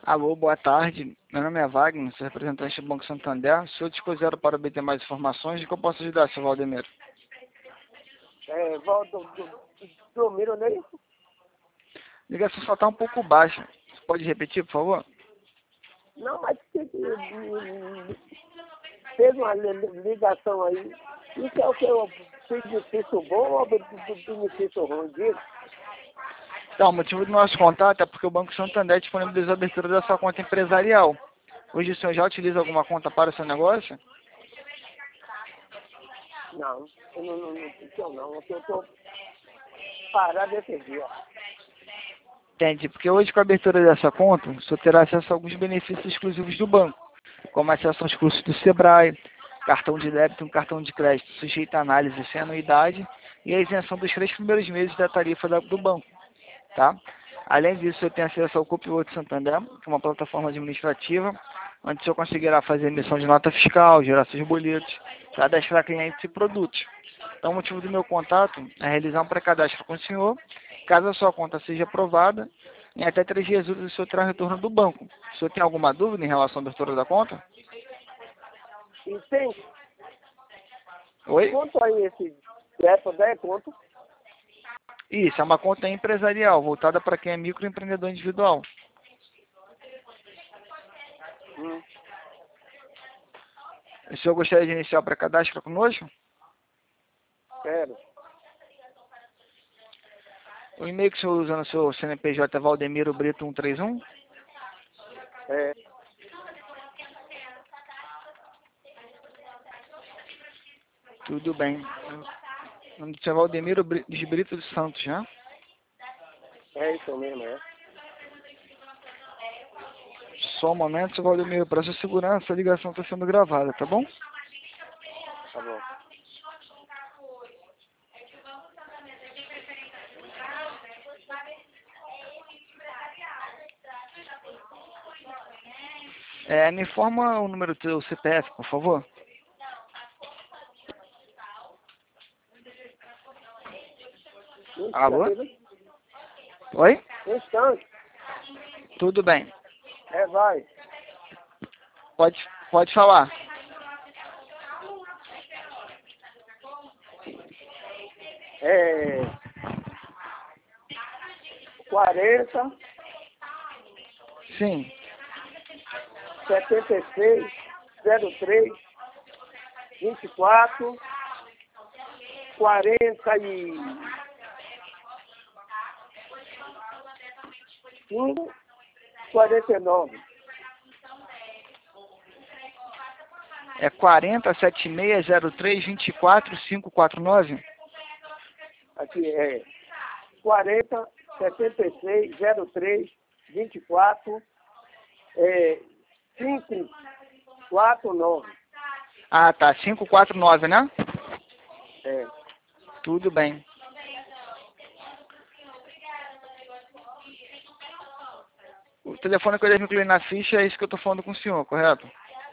Alô, boa tarde. Meu nome é Wagner, sou representante do Banco Santander. Se eu dispuser para obter mais informações, de que eu posso ajudar, seu Valdemiro? Valdomiro, não é isso? A ligação só está um pouco baixa. Você pode repetir, por favor? Não, mas fez uma ligação aí. Isso é o que eu benefício bom ou benefício ruim disso? Então, o motivo do nosso contato é porque o Banco Santander disponibilizou a abertura da sua conta empresarial. Hoje o senhor já utiliza alguma conta para o seu negócio? Não, eu não. Eu estou parado desse dia. Entendi, porque hoje com a abertura dessa conta, o senhor terá acesso a alguns benefícios exclusivos do banco, como acesso aos cursos do Sebrae, cartão de débito e um cartão de crédito sujeito à análise sem anuidade e a isenção dos 3 primeiros meses da tarifa do banco. Tá? Além disso, você tem acesso ao Copilot Santander, que é uma plataforma administrativa, onde o senhor conseguirá fazer emissão de nota fiscal, gerar seus boletos, cadastrar clientes e produtos. Então, o motivo do meu contato é realizar um pré-cadastro com o senhor. Caso a sua conta seja aprovada, em até 3 dias úteis o senhor terá retorno do banco. O senhor tem alguma dúvida em relação à abertura da conta? E tem Oi? quanto aí esse 10 conto? Isso, é uma conta empresarial, voltada para quem é microempreendedor individual. O senhor gostaria de iniciar o pré-cadastro conosco? Quero. O e-mail que o senhor usa no seu CNPJ é Valdemiro Brito 131? É. Tudo bem. O nome do senhor é Valdemiro de Brito dos Santos, né? É isso mesmo, é. Só um momento, seu Valdemiro, para sua segurança, a ligação está sendo gravada, tá bom? Tá bom. Me informa o número do seu CPF, por favor. Alô? Oi? Instante. Tudo bem. Vai. Pode falar. É 40, Sim. 76, 03, 24, 45, 49. É 407603245549? Aqui é 40, 76, 03, 24, 549. Ah, tá. 549, né? É. Tudo bem. O telefone que eu devo incluir na ficha é isso que eu estou falando com o senhor, correto?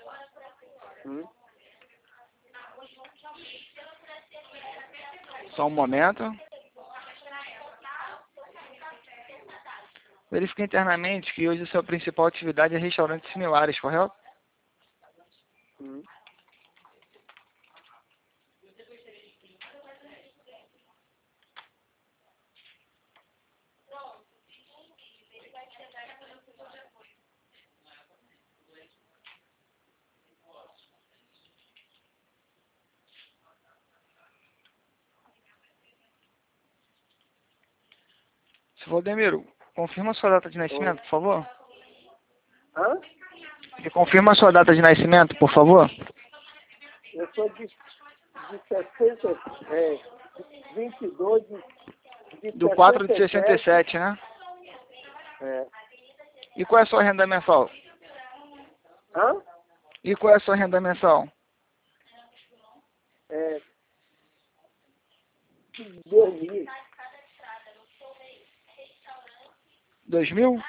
Só um momento. Verifique internamente que hoje a sua principal atividade é restaurantes similares, correto? Seu Valdemiro, confirma a sua data de nascimento, por favor. Hã? Confirma a sua data de nascimento, por favor. Eu sou de 60, 22 de Do 4 de 67, né? É. E qual é a sua renda mensal? Hã? E qual é a sua renda mensal? 2000. 2000?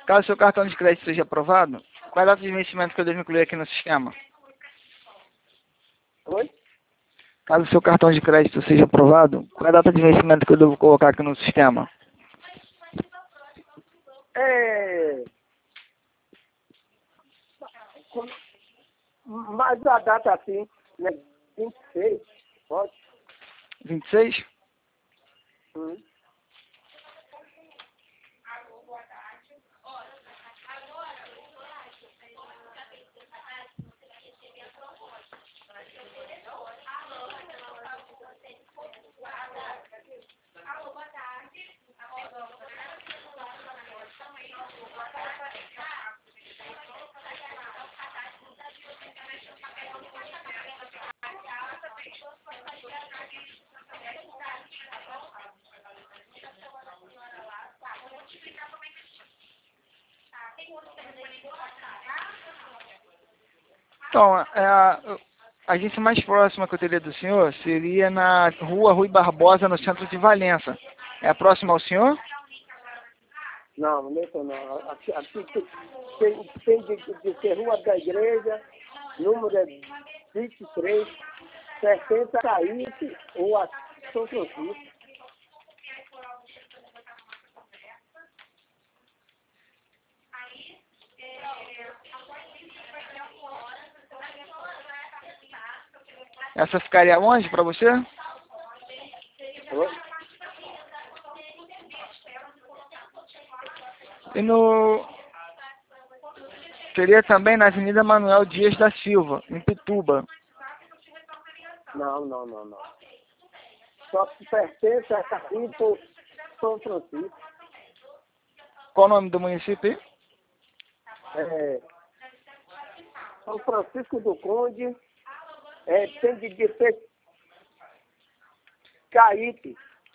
Caso seu cartão de crédito seja aprovado, qual é a data de vencimento que eu devo incluir aqui no sistema? Oi? Caso seu cartão de crédito seja aprovado, qual é a data de vencimento que eu devo colocar aqui no sistema? É... Mais a data assim, né? 26, pode? 26? Hum. Então, a agência mais próxima que eu teria do senhor seria na rua Rui Barbosa, no centro de Valença. É próxima ao senhor? Não, nessa não. Aqui tem de ser Rua da Igreja, número é 23, 60 Caíque, ou a São Francisco. Essa ficaria onde para você? Oi? E no... Seria também na Avenida Manuel Dias da Silva, em Pituba. Não. Só que pertence a Caíque, São Francisco. Qual o nome do município aí? É, São Francisco do Conde, tem de ser Caíque.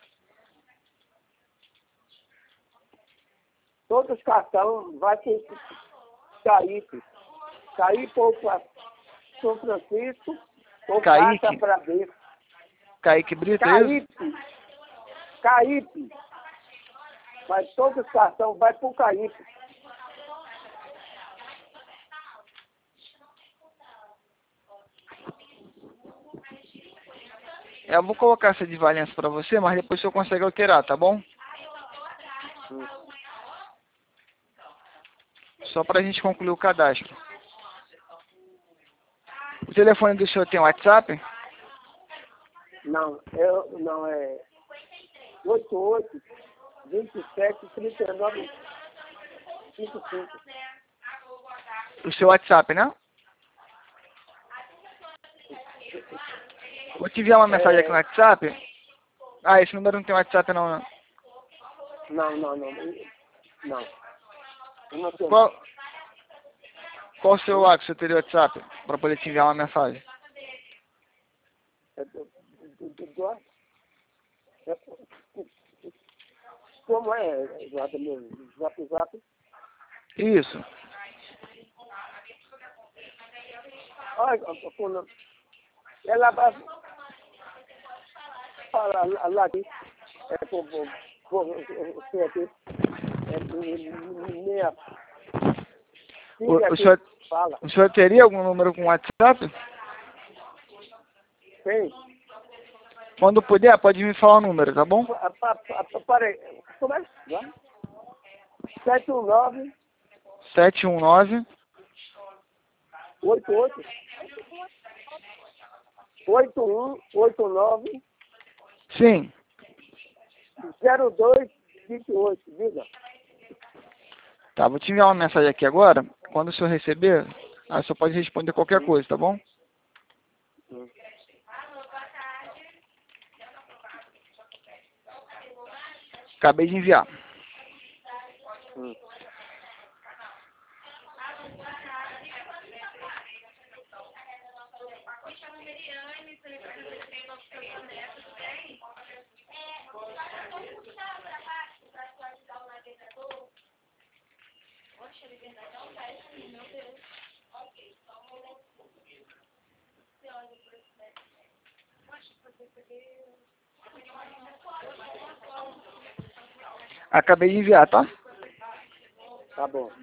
Todos os cartões vai para Caíque. Caíque ou para São Francisco, ou Caíque? passa para B. Kaique Brito, é isso? Caíque. Mas todos os cartões vai para o Caíque. Eu vou colocar essa de Valença para você, mas depois o senhor consegue alterar, tá bom? Só para a gente concluir o cadastro. O telefone do senhor tem WhatsApp? Não, é 88 27 39 55. O seu WhatsApp, né? Vou te enviar uma mensagem aqui no WhatsApp. Ah, esse número não tem WhatsApp não, né? Não. Eu não tenho. Qual o seu WhatsApp, você teria WhatsApp? Para poder te enviar uma mensagem. Como é, exatamente? Zap? Isso. Olha, ela vai falar lá aqui. Você aqui. Minha filha aqui fala. O senhor teria algum número com WhatsApp? Tem. Quando puder, pode me falar o número, tá bom? Peraí. Como é? 719 719 88 8189 Sim. 0228, diga. Tá, vou te enviar uma mensagem aqui agora. Quando o senhor receber, aí o senhor pode responder qualquer coisa, tá bom? Acabei de enviar. Acabei de enviar, tá? Tá. Tá bom.